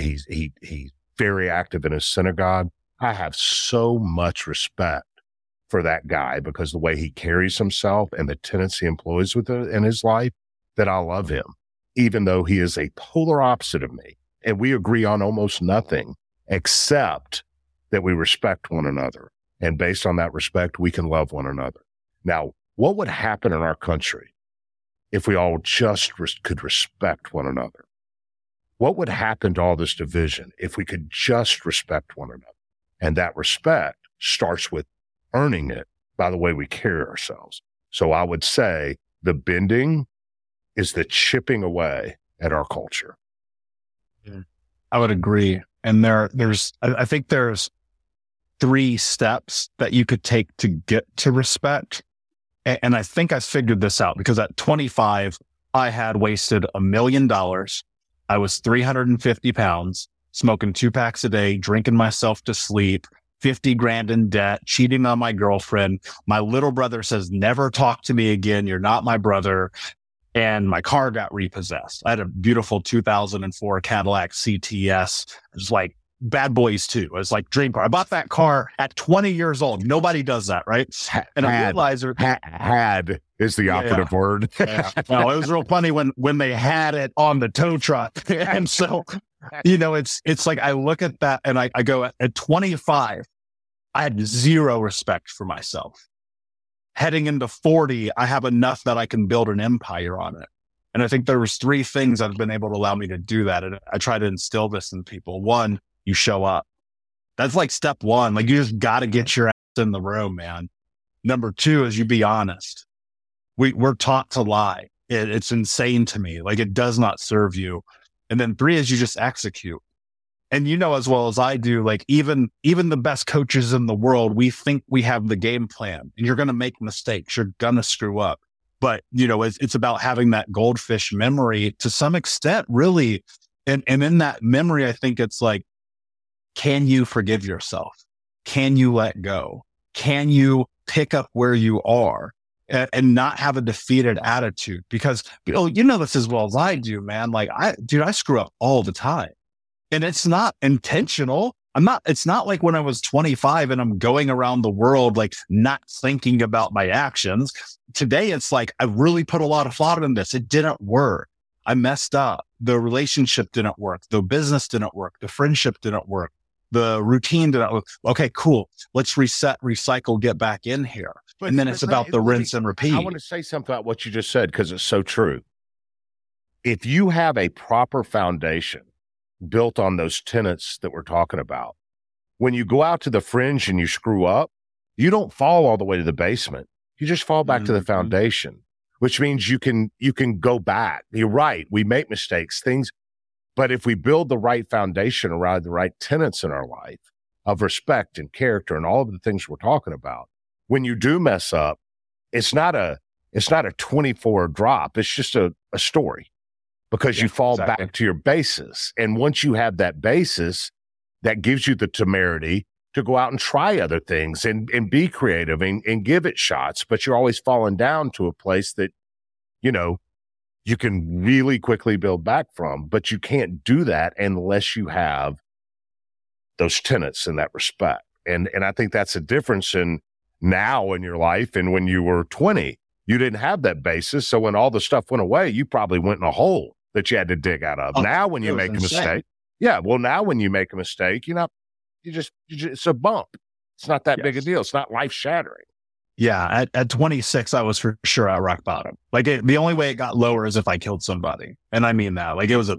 [SPEAKER 5] very active in his synagogue. I have so much respect for that guy because the way he carries himself and the tenets he employs in his life, that I love him, even though he is a polar opposite of me. And we agree on almost nothing except that we respect one another. And based on that respect, we can love one another. Now, what would happen in our country if we all just could respect one another? What would happen to all this division if we could just respect one another? And that respect starts with earning it by the way we carry ourselves. So I would say the bending is the chipping away at our culture.
[SPEAKER 4] I would agree. And I think there's 3 steps that you could take to get to respect. And I think I figured this out because at 25, I had wasted $1 million. I was 350 pounds, smoking 2 packs a day, drinking myself to sleep, 50 grand in debt, cheating on my girlfriend. My little brother says, never talk to me again. You're not my brother. And my car got repossessed. I had a beautiful 2004 Cadillac CTS. It was like Bad Boys 2. It was like dream car. I bought that car at 20 years old. Nobody does that, right? And I realized
[SPEAKER 5] had is the operative word.
[SPEAKER 4] Yeah. No, it was real funny when they had it on the tow truck. And so, it's like I look at that and I go at 25, I had zero respect for myself. Heading into 40, I have enough that I can build an empire on it. And I think there was 3 things that have been able to allow me to do that. And I try to instill this in people. 1, you show up. That's like step 1. Like you just got to get your ass in the room, man. Number 2 is you be honest. We're taught to lie. It's insane to me. Like it does not serve you. And then 3 is you just execute. And as well as I do, like even the best coaches in the world, we think we have the game plan and you're going to make mistakes. You're going to screw up. But, it's about having that goldfish memory to some extent, really. And in that memory, I think it's like, can you forgive yourself? Can you let go? Can you pick up where you are and not have a defeated attitude? Because, this as well as I do, man. Like I screw up all the time. And it's not intentional. It's not like when I was 25 and I'm going around the world, like not thinking about my actions. Today, it's like, I really put a lot of thought in this. It didn't work. I messed up. The relationship didn't work. The business didn't work. The friendship didn't work. The routine didn't work. Okay, cool. Let's reset, recycle, get back in here. And then it's about the rinse and repeat.
[SPEAKER 5] I want to say something about what you just said because it's so true. If you have a proper foundation built on those tenets that we're talking about, when you go out to the fringe and you screw up, you don't fall all the way to the basement. You just fall back to the foundation, which means you can go back. You're right. We make mistakes, but if we build the right foundation around the right tenets in our life of respect and character and all of the things we're talking about, when you do mess up, it's not a 24 drop. It's just a story because you fall back to your basis. And once you have that basis, that gives you the temerity to go out and try other things and be creative and give it shots. But you're always falling down to a place that, you know, you can really quickly build back from, but you can't do that unless you have those tenets in that respect. And I think that's a difference in now in your life. And when you were 20, you didn't have that basis. So when all the stuff went away, you probably went in a hole that you had to dig out of. Now, when you make a mistake, now when you make a mistake, it's a bump. It's not that big a deal. It's not life shattering.
[SPEAKER 4] Yeah. At 26, I was for sure at rock bottom. Like the only way it got lower is if I killed somebody. And I mean that, like it was a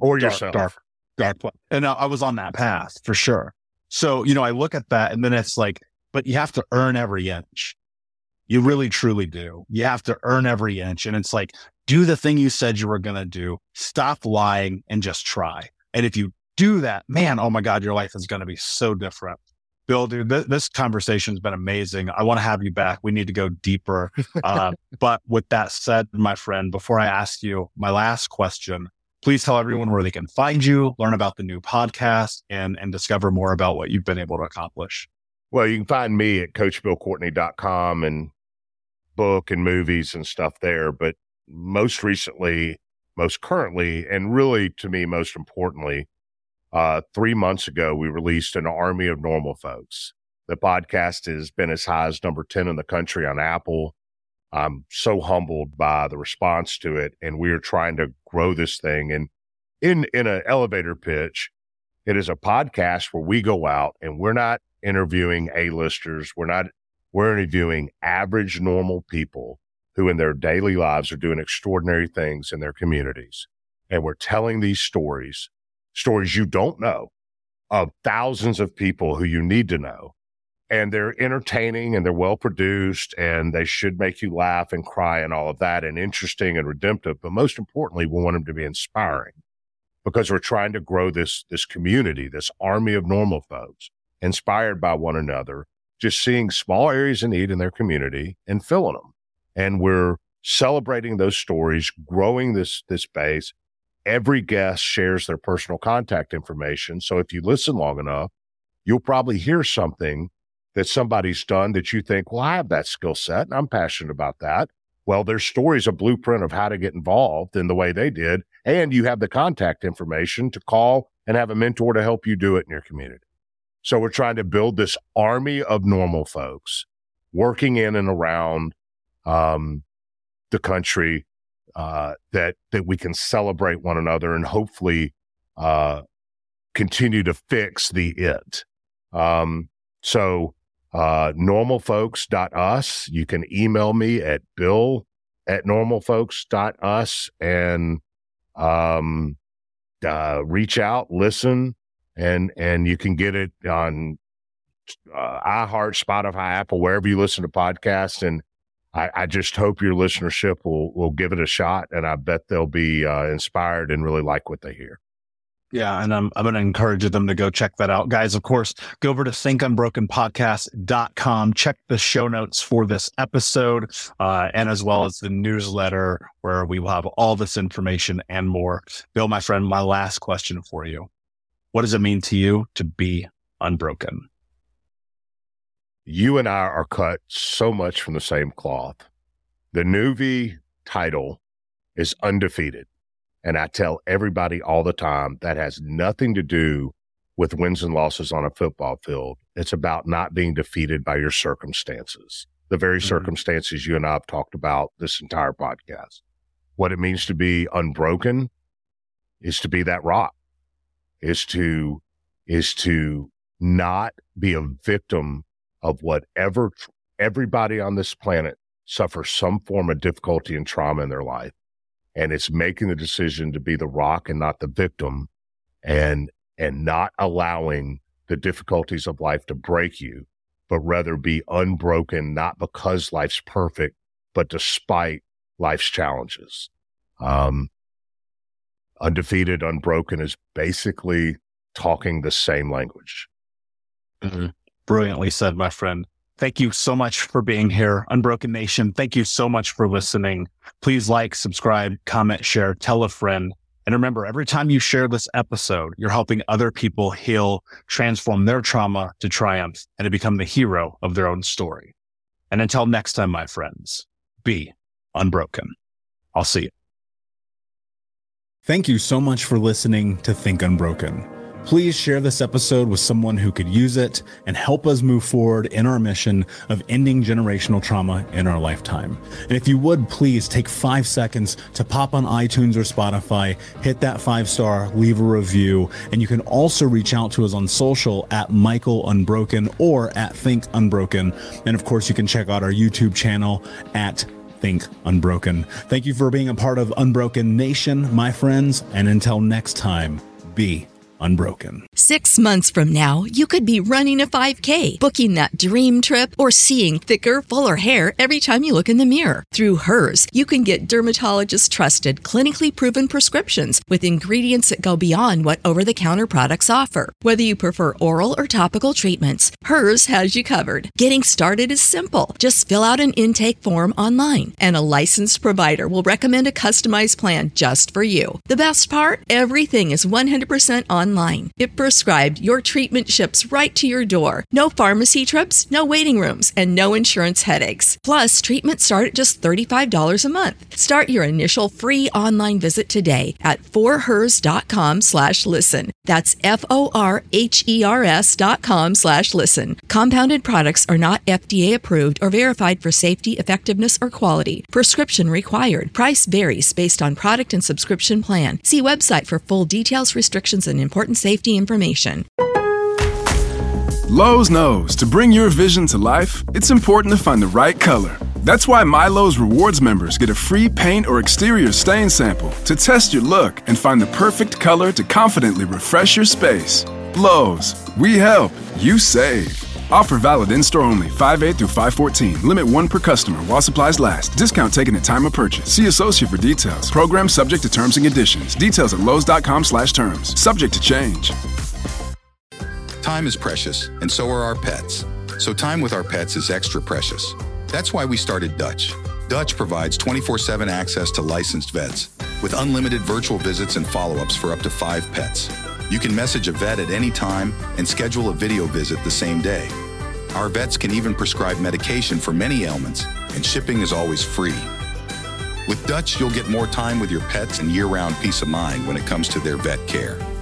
[SPEAKER 4] dark place. And I was on that path for sure. So, you know, I look at that and then it's like, but you have to earn every inch. You really, truly do. You have to earn every inch. And it's like, do the thing you said you were going to do. Stop lying and just try. And if you do that, man, oh my God, your life is going to be so different. Bill, dude, this conversation has been amazing. I want to have you back. We need to go deeper. But with that said, my friend, before I ask you my last question, please tell everyone where they can find you, learn about the new podcast, and discover more about what you've been able to accomplish.
[SPEAKER 5] Well, you can find me at coachbillcourtney.com and book and movies and stuff there. But most recently, most currently, and really to me, most importantly, 3 months ago, we released An Army of Normal Folks. The podcast has been as high as number 10 in the country on Apple. I'm so humbled by the response to it. And we're trying to grow this thing. And in an elevator pitch, it is a podcast where we go out and we're not interviewing A-listers. We're interviewing average, normal people who in their daily lives are doing extraordinary things in their communities. And we're telling these stories you don't know, of thousands of people who you need to know. And they're entertaining and they're well produced and they should make you laugh and cry and all of that, and interesting and redemptive. But most importantly, we want them to be inspiring, because we're trying to grow this community, this army of normal folks, inspired by one another, just seeing small areas of need in their community and filling them. And we're celebrating those stories, growing this base. Every guest shares their personal contact information. So if you listen long enough, you'll probably hear something that somebody's done that you think, well, I have that skill set and I'm passionate about that. Well, their story's a blueprint of how to get involved in the way they did. And you have the contact information to call and have a mentor to help you do it in your community. So we're trying to build this army of normal folks working in and around the country, that we can celebrate one another and hopefully continue to fix the it. So normalfolks.us. You can email me at bill@normalfolks.us and reach out, listen, and you can get it on iHeart, Spotify, Apple, wherever you listen to podcasts. And I just hope your listenership will give it a shot, and I bet they'll be inspired and really like what they hear.
[SPEAKER 4] Yeah, and I'm going to encourage them to go check that out. Guys, of course, go over to thinkunbrokenpodcast.com. Check the show notes for this episode, and as well as the newsletter where we will have all this information and more. Bill, my friend, my last question for you. What does it mean to you to be unbroken?
[SPEAKER 5] You and I are cut so much from the same cloth. The Nuvi title is undefeated. And I tell everybody all the time that has nothing to do with wins and losses on a football field. It's about not being defeated by your circumstances, the very circumstances you and I have talked about this entire podcast. What it means to be unbroken is to be that rock, is to not be a victim of whatever everybody on this planet suffers some form of difficulty and trauma in their life. And it's making the decision to be the rock and not the victim, and not allowing the difficulties of life to break you, but rather be unbroken, not because life's perfect, but despite life's challenges. Undefeated, unbroken is basically talking the same language.
[SPEAKER 4] Mm-hmm. Brilliantly said, my friend. Thank you so much for being here. Unbroken Nation, thank you so much for listening. Please like, subscribe, comment, share, tell a friend. And remember, every time you share this episode, you're helping other people heal, transform their trauma to triumph, and to become the hero of their own story. And until next time, my friends, be unbroken. I'll see you.
[SPEAKER 3] Thank you so much for listening to Think Unbroken. Please share this episode with someone who could use it and help us move forward in our mission of ending generational trauma in our lifetime. And if you would, please take 5 seconds to pop on iTunes or Spotify, hit that 5-star, leave a review, and you can also reach out to us on social at Michael Unbroken or at Think Unbroken. And of course, you can check out our YouTube channel at Think Unbroken. Thank you for being a part of Unbroken Nation, my friends, and until next time, be unbroken.
[SPEAKER 7] 6 months from now, you could be running a 5K, booking that dream trip, or seeing thicker, fuller hair every time you look in the mirror. Through Hers, you can get dermatologist-trusted, clinically proven prescriptions with ingredients that go beyond what over-the-counter products offer. Whether you prefer oral or topical treatments, Hers has you covered. Getting started is simple. Just fill out an intake form online, and a licensed provider will recommend a customized plan just for you. The best part? Everything is 100% online. If prescribed, your treatment ships right to your door. No pharmacy trips, no waiting rooms, and no insurance headaches. Plus, treatments start at just $35 a month. Start your initial free online visit today at forhers.com/listen. That's FORHERS.com/listen. Compounded products are not FDA approved or verified for safety, effectiveness, or quality. Prescription required. Price varies based on product and subscription plan. See website for full details, restrictions, and important safety information.
[SPEAKER 2] Lowe's knows to bring your vision to life, it's important to find the right color. That's why My Lowe's Rewards members get a free paint or exterior stain sample to test your look and find the perfect color to confidently refresh your space. Lowe's, we help, you save. Offer valid in-store only, 5/8 through 5/14. Limit 1 per customer while supplies last. Discount taken at time of purchase. See associate for details. Program subject to terms and conditions. Details at lowes.com/terms. Subject to change.
[SPEAKER 6] Time is precious, and so are our pets. So time with our pets is extra precious. That's why we started Dutch. Dutch provides 24/7 access to licensed vets with unlimited virtual visits and follow-ups for up to 5 pets. You can message a vet at any time and schedule a video visit the same day. Our vets can even prescribe medication for many ailments, and shipping is always free. With Dutch, you'll get more time with your pets and year-round peace of mind when it comes to their vet care.